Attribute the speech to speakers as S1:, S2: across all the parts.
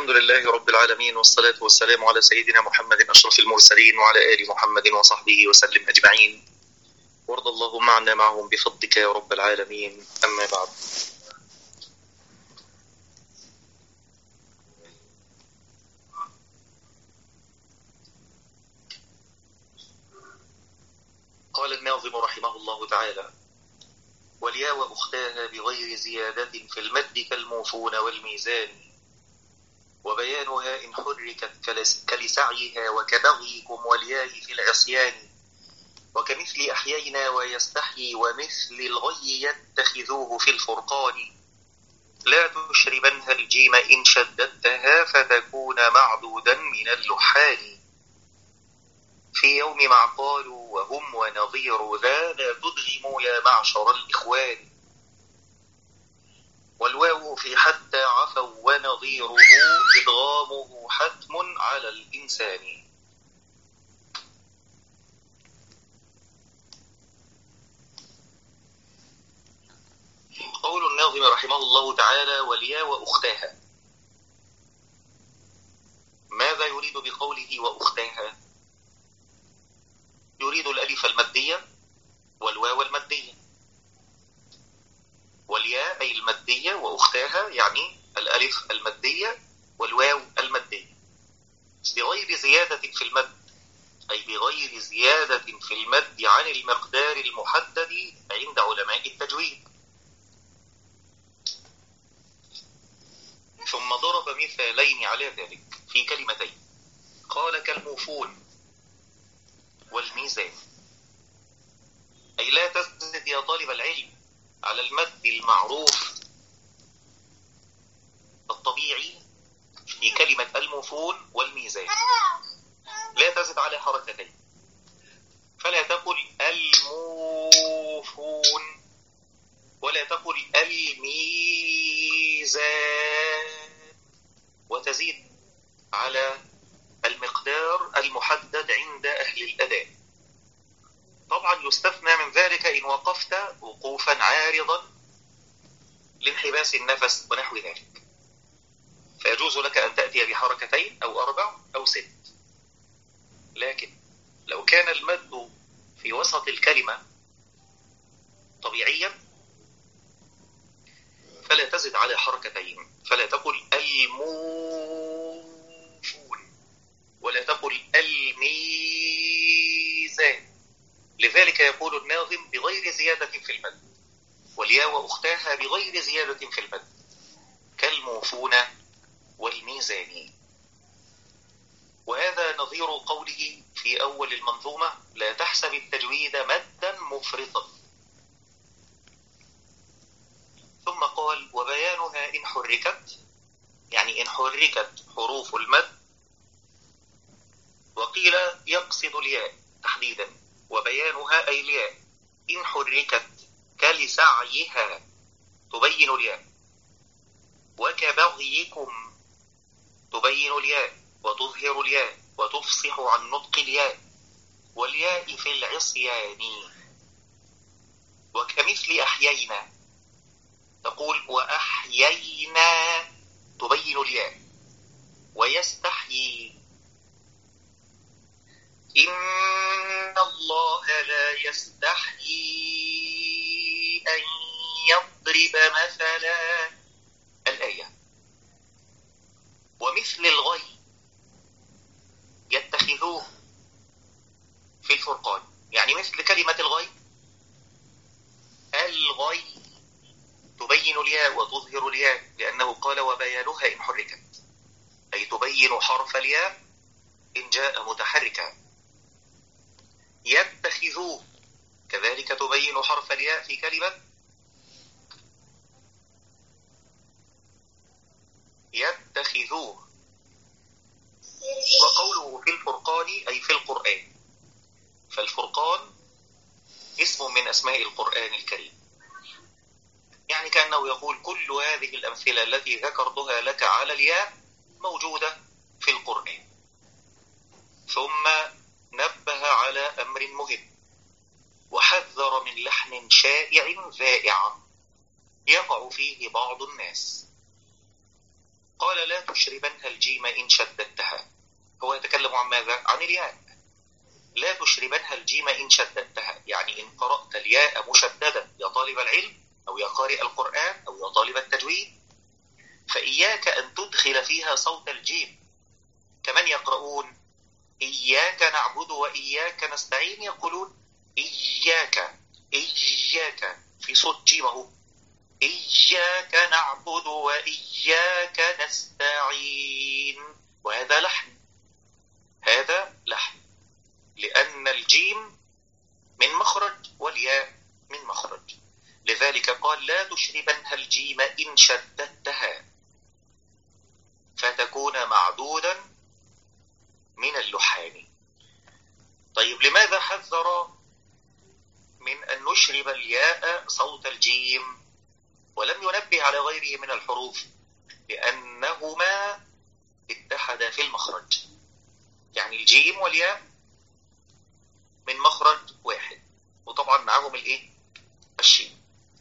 S1: الحمد لله رب العالمين، والصلاة والسلام على سيدنا محمد أشرف المرسلين وعلى آل محمد وصحبه وسلم أجمعين، وارض اللهم عنا معهم بفضلك يا رب العالمين. أما بعد، قال الناظم رحمه الله تعالى: والياء وأختاها بغير زيادة في المد كالموفون والميزان، وبيانها إن حركت كلسعيها وكبغيكم والياء في العصيان، وكمثل أحيينا ويستحيي ومثل الغي يتخذوه في الفرقان، لا تشربنها الجيم إن شددتها فتكون معدودا من اللحان، في يوم مع قالوا وهم ونظير ذا لا تدغموا يا معشر الإخوان، والواو في حتى عفوا ونظيره إدغامه حتم على الإنسان. قول الناظم رحمه الله تعالى: والياء وأختاها. ماذا يريد بقوله وأختاها؟ يريد الألف المادية والواو المادية، والياء أي المادية، وأختاها يعني الألف المادية والواو المادية، بغير زيادة في المد، أي بغير زيادة في المد عن المقدار المحدد عند علماء التجويد. ثم ضرب مثالين على ذلك في كلمتين، قال: كالموفون والميزان، أي لا تزد يا طالب العلم على المد المعروف الطبيعي في كلمة الموفون والميزان، لا تزد على حركتين، فلا تقل الموفون ولا تقل الميزان، وتزيد على المقدار المحدد عند أهل الأداء. طبعا يستثنى من ذلك إن وقفت وقوفا عارضا لانحباس النفس ونحو ذلك، فيجوز لك أن تأتي بحركتين أو 4 أو 6. لكن لو كان المد في وسط الكلمة طبيعيا فلا تزد على حركتين، فلا تقل الموفون ولا تقل الميزان. لذلك يقول الناظم: بغير زيادة في المد، والياء وأختاها بغير زيادة في المد، كالموفون والميزان. وهذا نظير قوله في أول المنظومة: لا تحسب التجويد مدا مفرطا. ثم قال: وبيانها إن حركت، يعني إن حركت حروف المد، وقيل يقصد الياء تحديدا، وبيانها أي الياء إن حركت كلسعيها تبين الياء، وكبغيكم تبين الياء وتظهر الياء وتفصح عن نطق الياء، والياء في العصيان، وكمثل أحيينا تقول وأحيينا تبين الياء، ويستحيي إن الله لا يستحيي أن يضرب مثلا الآية. ومثل الغي يتخذوه في الفرقان، يعني مثل كلمة الغي، الغي تبين الياء وتظهر الياء، لأنه قال وبيانها إن حركت، أي تبين حرف الياء إن جاء متحركا. يتخذوه كذلك تبين حرف الياء في كلمة يتخذوه. وقوله في الفرقان أي في القرآن، فالفرقان اسم من أسماء القرآن الكريم، يعني كأنه يقول كل هذه الأمثلة التي ذكرتها لك على الياء موجودة في القرآن. ثم نبه على أمر مهم، وحذر من لحن شائع ذائع يقع فيه بعض الناس، قال لا تشربنها الجيم إن شددتها. هو يتكلم عن ماذا؟ عن الياء. لا تشربنها الجيم إن شددتها، يعني إن قرأت الياء مشددة يا طالب العلم أو يا قارئ القرآن أو يا طالب التجويد، فإياك أن تدخل فيها صوت الجيم. كمن يقرؤون إياك نعبد وإياك نستعين يقولون إياك إياك في صوت جيمه، إياك نعبد وإياك نستعين، وهذا لحن، هذا لحن، لأن الجيم من مخرج والياء من مخرج. لذلك قال لا تشربنها الجيم إن شددتها فتكون معدودا من اللحان. طيب لماذا حذر من أن نشرب الياء صوت الجيم ولم ينبه على غيره من الحروف؟ لأنهما اتحدا في المخرج، يعني الجيم والياء من مخرج واحد، وطبعا معهم الايه؟ الشين.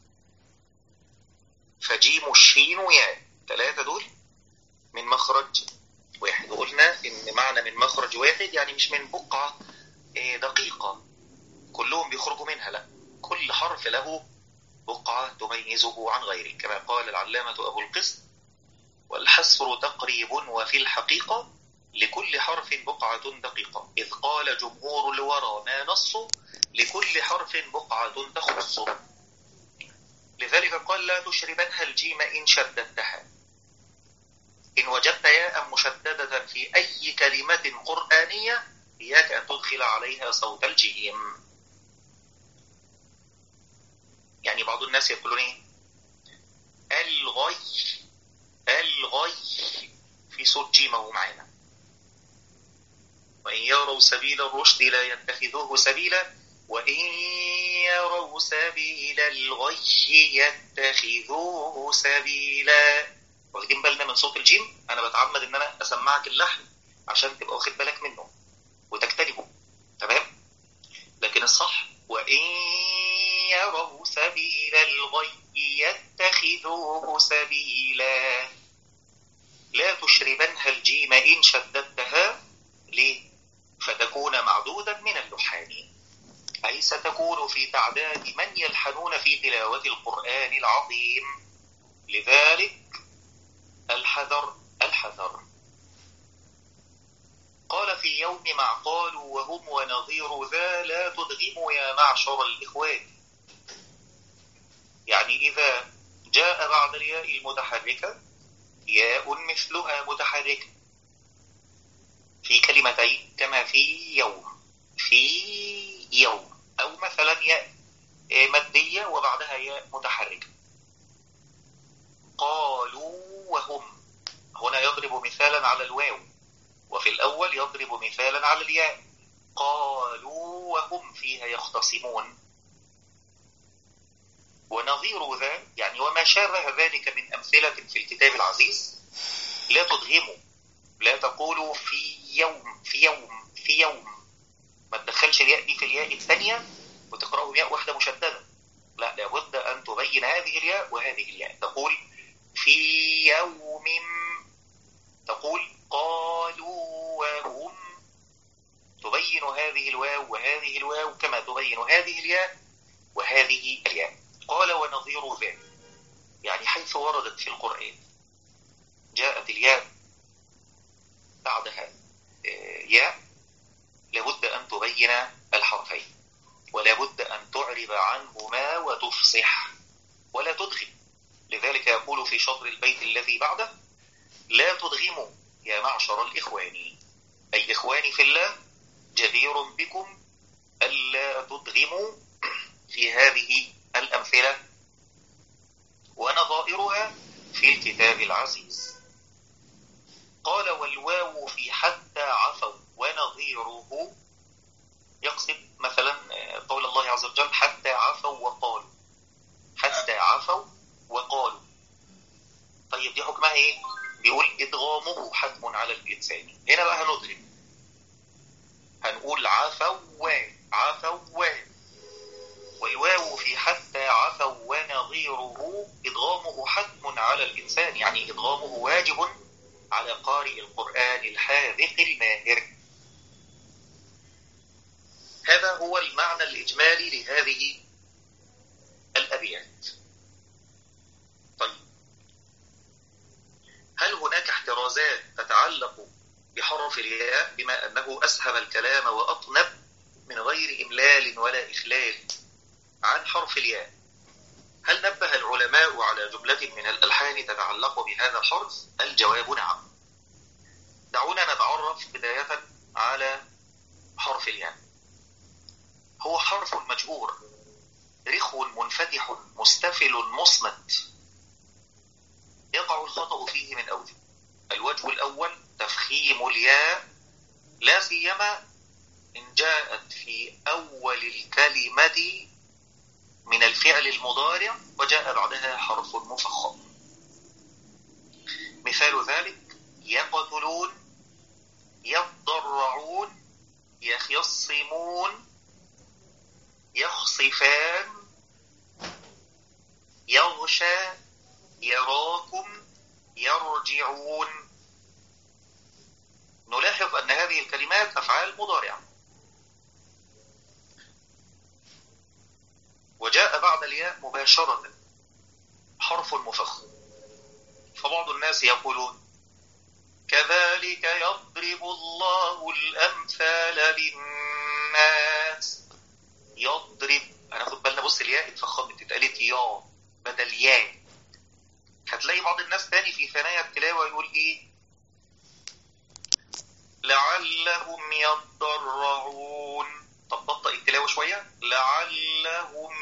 S1: فجيم الشين وياء، ثلاثة دول من مخرج واحد. وقلنا ان معنى من مخرج واحد يعني مش من بقعة دقيقة كلهم بيخرجوا منها، لا، كل حرف له بقعة تميزه عن غيره، كما قال العلامة أبو القسط والحسر تقريب وفي الحقيقة لكل حرف بقعة دقيقة، إذ قال جمهور الورى ما نص لكل حرف بقعة تخص. لذلك قال لا تشربنها الجيم إن شددتها. إن وجدت ياء مشددة في أي كلمة قرآنية إياك أن تدخل عليها صوت الجيم. يعني بعض الناس يقولون إيه؟ الغي، الغي في صوت جيمه معنا. وإن يروا سبيل الرشد لا يتخذوه سبيلا وإن يروا سبيل الغي يتخذوه سبيلا. واخدين بالنا من صوت الجيم؟ أنا بتعمد إن أنا أسمعك اللحن عشان تبقى واخد بالك منه وتجتنبه، تمام؟ لكن الصح وإن يروا سبيل الغي يتخذوه سبيلا. لا تشربنها الجيم إن شددتها، ليه؟ فتكون معدودا من اللحان، أي ستكون في تعداد من يلحنون في تلاوة القرآن العظيم. لذلك الحذر الحذر. قال في يوم مع قالوا وهم ونظير ذا لا تدغموا يا معشر الإخوان. يعني إذا جاء بعد الياء المتحركة ياء مثلها متحركة في كلمتين كما في يوم، في يوم، أو مثلا ياء مادية وبعدها ياء متحركة. قالوا وهم هنا يضرب مثالا على الواو، وفي الأول يضرب مثالا على الياء. قالوا وهم فيها يختصمون. ونظير ذا يعني وما شابه ذلك من أمثلة في الكتاب العزيز. لا تدغموا، لا تقولوا في يوم في يوم في يوم، ما تدخلش الياء دي في الياء الثانية وتقرأوا ياء واحدة مشددة، لا، لابد أن تبين هذه الياء وهذه الياء. تقول في يوم، تقول قالوا وهم، تبين هذه الواو وهذه الواو كما تبين هذه الياء وهذه الياء. قال ونظير ذلك يعني حيث وردت في القرآن جاءت الياء بعدها ياء لابد أن تبين الحرفين، ولابد أن تعرب عنهما وتفصح ولا تدغم. لذلك يقول في شطر البيت الذي بعده لا تدغموا يا معشر الإخوان، أي إخواني في الله جدير بكم ألا تدغموا في هذه الأمثلة ونظائرها في الكتاب العزيز. قال والواو في حتى عفوا ونظيره يقصد مثلا قول الله عز وجل حتى عفوا وقالوا، حتى عفوا وقالوا. طيب دي حكمها ايه؟ بيقول ادغامه حتم على الإنسان. هنا بقى هندغم، هنقول عفوا عفوا، والواو في حتى عفوا ونظيره إدغامه حتم على الإنسان، يعني إدغامه واجب الناطق الماهر. هذا هو المعنى الإجمالي لهذه الأبيات. طيب، هل هناك احترازات تتعلق بحرف الياء بما أنه أسهب الكلام وأطنب من غير إملال ولا إخلال عن حرف الياء؟ هل نبه العلماء على جملة من الألحان تتعلق بهذا الحرف؟ الجواب نعم. دعونا نتعرف بداية على حرف الياء. هو حرف مجهور رخو منفتح مستفل مصمت، يقع الخطأ فيه من أوجه. الوجه الأول تفخيم الياء، لا سيما إن جاءت في أول الكلمة من الفعل المضارع وجاء بعدها حرف مفخم. مثال ذلك: يقتلون، يضرعون، يخصمون، يخصفان، يغشى، يراكم، يرجعون. نلاحظ أن هذه الكلمات أفعال مضارعة، وجاء بعد الياء مباشرة حرف مفخم. فبعض الناس يقولون: كذلك يضرب الله الأمثال للناس. يضرب، هناخد بالنا، بص الياء اتفخمت، اتقالت يا بدل يا. هتلاقي بعض الناس تاني في ثنايا التلاوة يقول ايه؟ لعلهم يضرعون. طب بطأ التلاوة شوية، لعلهم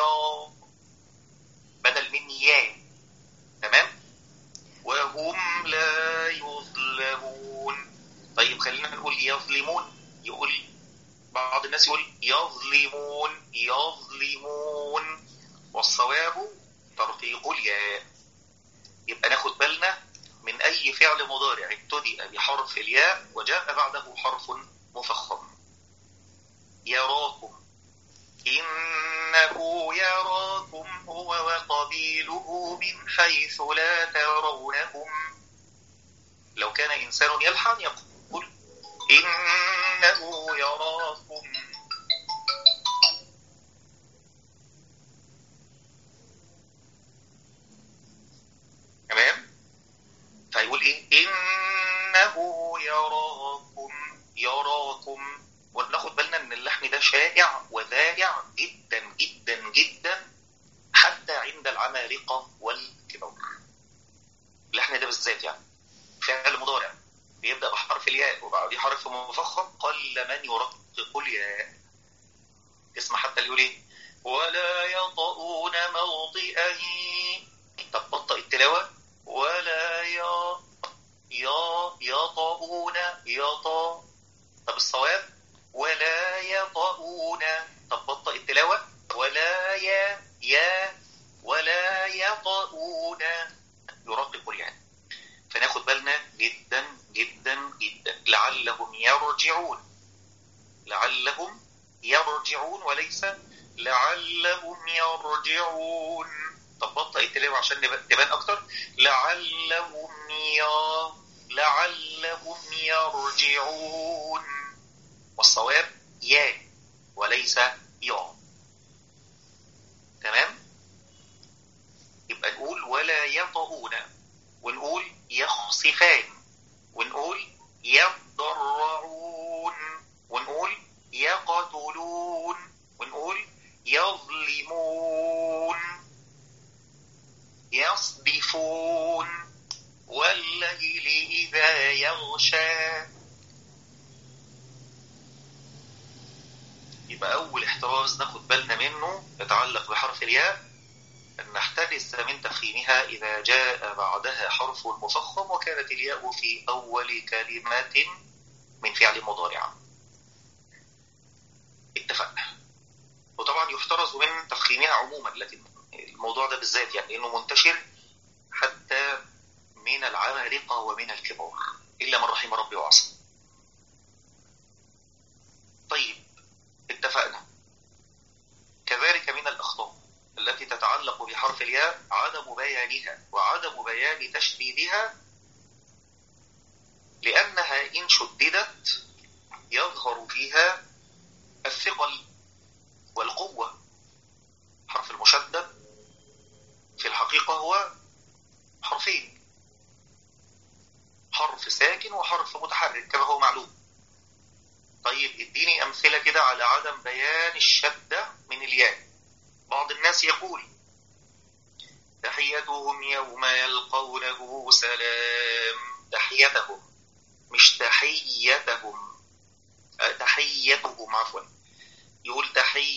S1: بدل من يا. تمام؟ وهم لا يظلمون. طيب خلينا نقول يظلمون، يقول بعض الناس يقول يظلمون، يظلمون، والصواب ترقيق الياء. يبقى ناخد بالنا من أي فعل مضارع ابتدأ بحرف الياء وجاء بعده حرف مفخم. يراكم، إنه يراكم هو وقبيله من حيث لا ترونهم. لو كان إنسان يلحن يقول إنه يراكم. تمام؟ فيقول إيه؟ إنه يراكم، يراكم. وناخد بالنا ان اللحن ده شائع وذائع جدا جدا جدا حتى عند العمالقة والكبار. اللحن ده بالذات يعني فعل مضارع بيبدأ بحرف الياء وبعديه حرف مفخم، قل من يرقق الياء. اسمع حتى اللي يقول ايه؟ ولا يطؤون موطئا. طب بطأ التلاوة، ولا يطؤون يطأ. طب الصواب ولا يطؤون. طب بطأ التلاوة، ولا ولا يطؤون، يرقق الياء. فناخد بالنا جدا جدا جدا. لعلهم يرجعون، لعلهم يرجعون وليس لعلهم يرجعون. طب بطأ التلاوة عشان تبان أكتر، لعلهم يرجعون، والصواب يا وليس يا. تمام؟ يبقى نقول ولا يطؤون، ونقول يخصفان، ونقول يضرعون، ونقول يقتلون، ونقول يظلمون، يصدفون، والليل إذا يغشى. يبقى أول احتراز ناخد بالنا منه يتعلق بحرف الياء أن نحترز من تفخيمها إذا جاء بعدها حرف مفخم وكانت الياء في أول كلمات من فعل مضارع. اتفقنا. وطبعا يحترز من تفخيمها عموما، لكن الموضوع ده بالذات يعني إنه منتشر حتى من العمالقة ومن الكبار إلا من رحم ربي وعصى. طيب اتفقنا. كذلك من الأخطاء التي تتعلق بحرف الياء عدم بيانها وعدم بيان تشديدها لأنها إن شددت يظهر فيها الثقل والقوة. حرف المشدد في الحقيقة هو حرفين، حرف ساكن وحرف متحرك كما هو معلوم. طيب اديني أمثلة كده على عدم بيان الشدة من الياء. بعض الناس يقول تحيتهم يوم يلقونه سلام. تحيتهم، مش تحيتهم، تحيتهم عفوا. يقول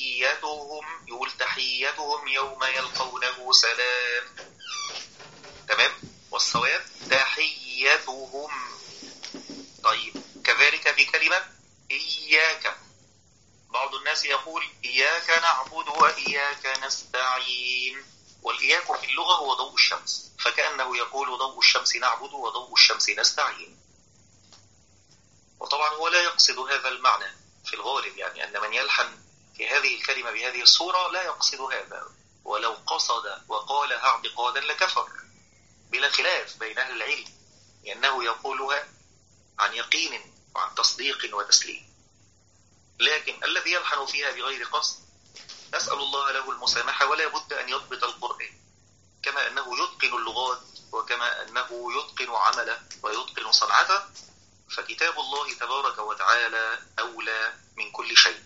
S1: تحيتهم يوم يلقونه سلام. تمام. والصواب تحيتهم. طيب كذلك في كلمة إياك. بعض الناس يقول إياك نعبد وإياك نستعين. والإياك في اللغة هو ضوء الشمس، فكأنه يقول ضوء الشمس نعبد وضوء الشمس نستعين. وطبعا هو لا يقصد هذا المعنى في الغالب، يعني أن من يلحن في هذه الكلمة بهذه الصورة لا يقصد هذا، ولو قصد وقالها اعتقادا لكفر بلا خلاف بين أهل العلم، لأنه يقولها عن يقين وعن تصديق وتسليم. لكن الذي يلحن فيها بغير قصد نسأل الله له المسامحة، ولا بد أن يضبط القرآن كما أنه يتقن اللغات وكما أنه يتقن عمله ويتقن صنعته، فكتاب الله تبارك وتعالى أولى من كل شيء.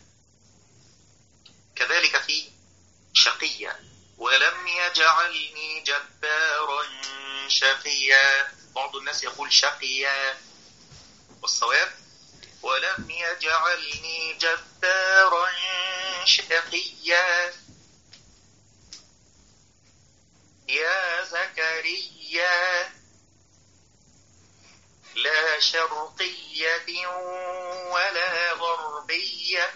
S1: كذلك في شقيا، ولم يجعلني جبارا شقيا. بعض الناس يقول شقيا، والصواب ولم يجعلني جبارا شقيا. يا زكريا لا شرقية ولا غربية.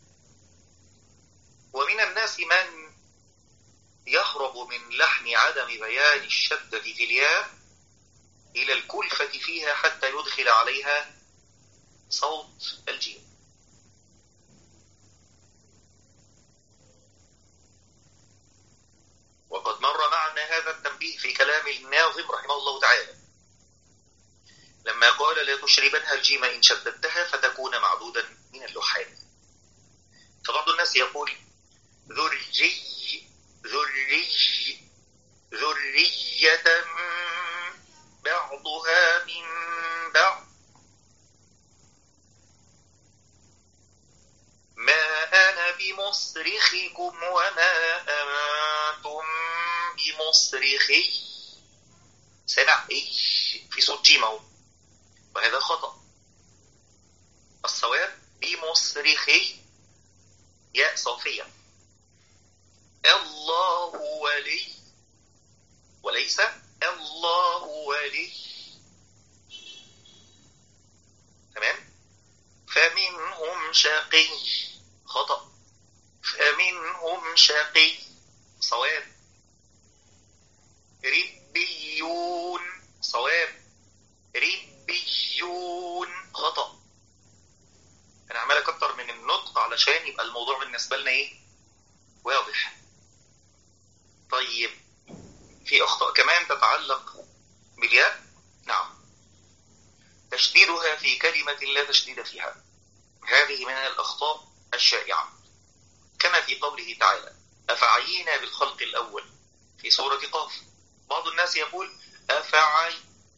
S1: ومن الناس من يهرب من لحن عدم بيان الشدة في الياء إلى الكلفة فيها حتى يدخل عليها صوت الجيم. وقد مر معنا هذا التنبيه في كلام الناظم رحمه الله تعالى لما قال لا تشربنها الجيم إن شددتها فتكون معدودا من اللحان. فبعض الناس يقول ذرية بعضها من بعض ما أنا بمصرخكم وما أنتم بمصرخي. سمع في صوت جيم، وهذا خطأ. الصواب بمصرخي ياء صافية. الله ولي وليس الله ولي. تمام. فمنهم شقي، خطأ. فمنهم شقي، صواب. ربيون، صواب. ربيون، خطأ. أنا عمال أكتر من النطق علشان يبقى الموضوع بالنسبة لنا واضح. طيب في أخطاء كمان تتعلق بالياء. نعم، تشديدها في كلمة لا تشديد فيها، هذه من الأخطاء الشائعة، كما في قوله تعالى أفعينا بالخلق الأول في سورة قاف. بعض الناس يقول أفعي،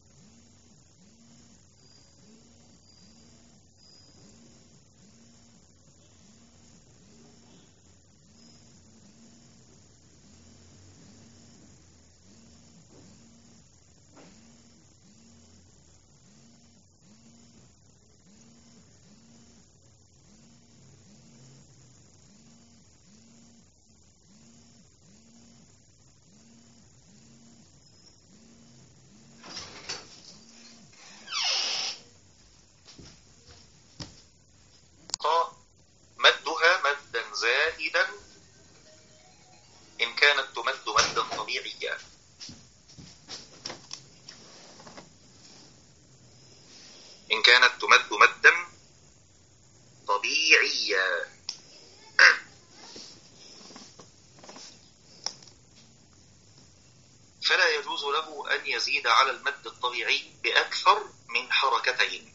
S1: مدها مدا زائدا إن كانت تمد مدا طبيعيا. إن كانت تمد مدا طبيعيا. فلا يجوز يجوز له أن يزيد على المد الطبيعي بأكثر من حركتين.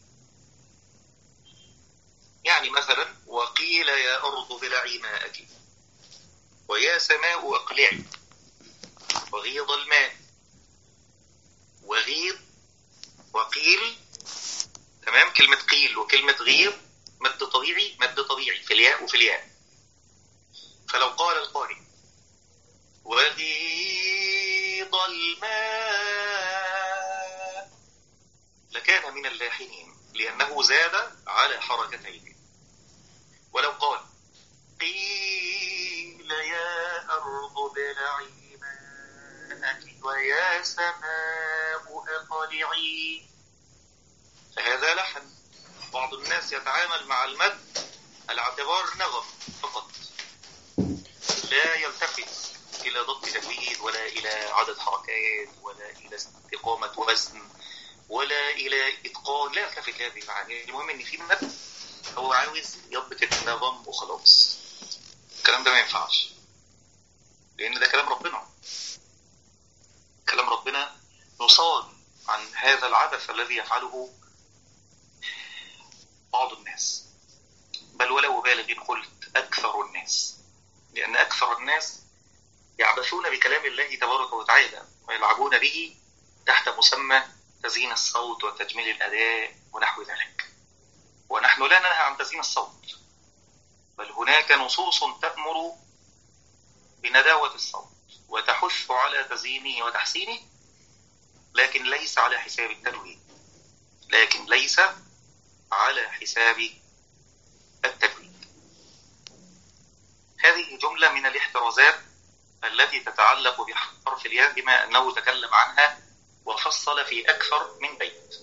S1: يعني مثلا وقيل يا أرض ابلعي ماءك، ويا سماء أقلعي، وغيض الماء، وغيض، وقيل. تمام. كلمة قيل وكلمة غيض مد طبيعي، مد طبيعي في الياء وفي الياء. فلو قال القارئ وغيض الماء لكان من اللاحنين لأنه زاد على حركتين. ولو قال قيل يا أرض ابلعي ماءك ويا سماء أقلعي فهذا لحن. بعض الناس يتعامل مع المد على اعتبار نغم فقط، لا يلتفت إلى ضبط تجويد ولا إلى عدد حركات ولا إلى استقامة وزن ولا إلى إتقان، لا يلتفت لهذه المعاني. المهم إن في مد هو عاوز يضبط النظام وخلاص. الكلام ده ما ينفعش، لأن ده كلام ربنا. كلام ربنا نصاد عن هذا العبث الذي يفعله بعض الناس، بل ولا أبالغ قلت أكثر الناس، لأن أكثر الناس يعبثون بكلام الله تبارك وتعالى ويلعبون به تحت مسمى تزيين الصوت وتجميل الأداء ونحو ذلك. ونحن لا ننهى عن تزيين الصوت، بل هناك نصوص تأمر بنداوة الصوت وتحث على تزيينه وتحسينه، لكن ليس على حساب التجويد، لكن ليس على حساب التجويد. هذه جملة من الاحترازات التي تتعلق بحرف الياء، بما أنه تكلم عنها وفصل في أكثر من بيت.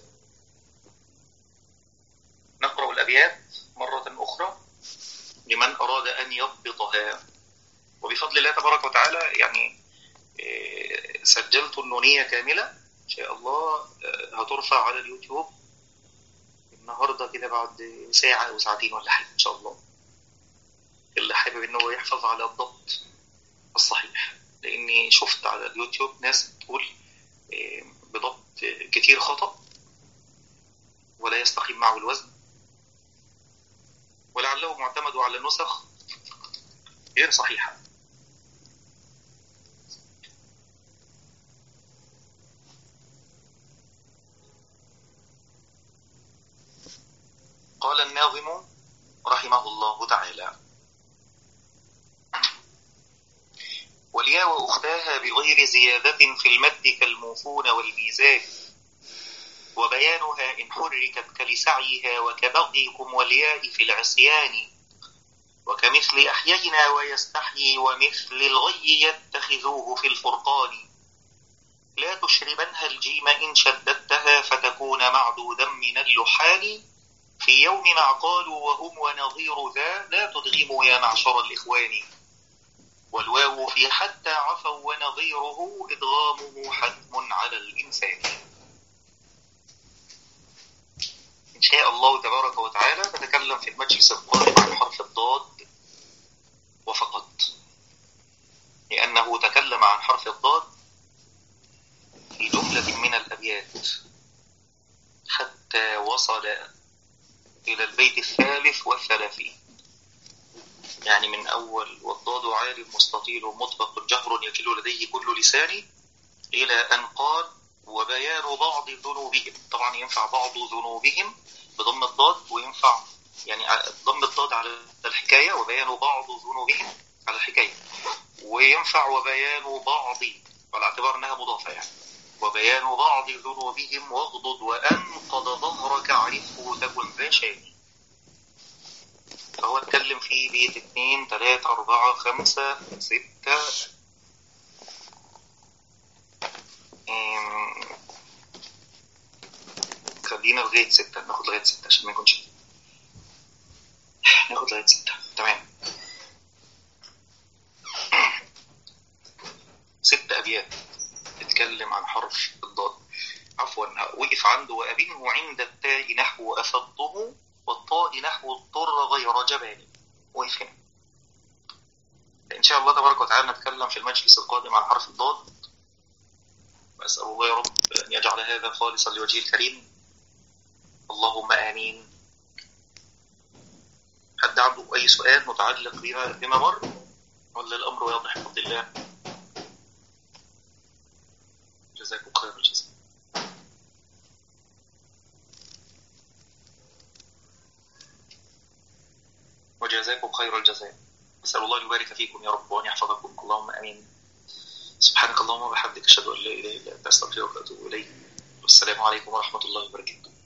S1: نقرأ الأبيات مرة أخرى لمن أراد أن يضبطها، وبفضل الله تبارك وتعالى يعني سجلت النونية كاملة إن شاء الله، هترفع على اليوتيوب النهاردة كده بعد ساعة أو ساعتين ولا حاجة إن شاء الله، اللي حابب إنه يحفظ على الضبط الصحيح. لأني شفت على اليوتيوب ناس تقول بضبط كتير خطأ ولا يستقيم معه الوزن، ولعله معتمد على نسخ غير صحيحة. قال الناظم رحمه الله تعالى: والياء وأختاها بغير زيادة في المد كالموفون والميزان، وبيانها إن حركت كلسعيها وكبغيكم والياء في العصيان، وكمثل أحيينا ويستحيي ومثل الغي يتخذوه في الفرقان، لا تشربنها الجيم إن شددتها فتكون معدودا من اللحان، في يوم مع قالوا وهم ونظير ذا لا تدغموا يا معشر الإخوان، والواو في حتى عفوا ونظيره إدغامه حتم على الإنسان. إن شاء الله تبارك وتعالى نتكلم في المجلس القادم عن حرف الضاد وفقط، لأنه تكلم عن حرف الضاد في جملة من الأبيات حتى وصل إلى البيت الثالث والثلاثين، يعني من أول والضاد عال مستطيل مطبق جهر يكل لديه كل لساني، إلى أن قال وبيان بعض ذنوبهم. طبعا ينفع بعض ذنوبهم بضم الضاد، وينفع يعني ضم الضاد على الحكاية وبيان بعض ذنوبهم على الحكاية، وينفع وبيان بعض على اعتبار أنها مضافة، يعني وبيان بعض ذنوبهم واغضض وأنقض ظهرك عرفه تكن ذا شاني. فهو اتكلم في بيت 2 3 4 5 6 خلينا لغاية 6، ناخد لغاية 6 عشان ما يكونش ناخد لغاية 6. تمام. 6 أبيات اتكلم عن حرف الضاد. عفوا وقف عنده وأبنه عند التاء نحو أفضه والطاء نحو اضطر غير جبان، وقف هنا. إن شاء الله تبارك وتعالى نتكلم في المجلس القادم عن حرف الضاد، وأسأل الله يا رب أن يجعل هذا خالصا لوجهه الكريم، اللهم آمين. حد عنده أي سؤال متعلق بما مر ولا الأمر واضح بفضل الله؟ جزاكم خير الجزاء. وجزاكم خير الجزاء. أسأل الله أن يبارك فيكم يا رب وأن يحفظكم، اللهم آمين. سبحانك اللهم وبحمدك، أشهد أن لا إله إلا أنت، أستغفرك وأتوب إليك. والسلام عليكم ورحمة الله وبركاته.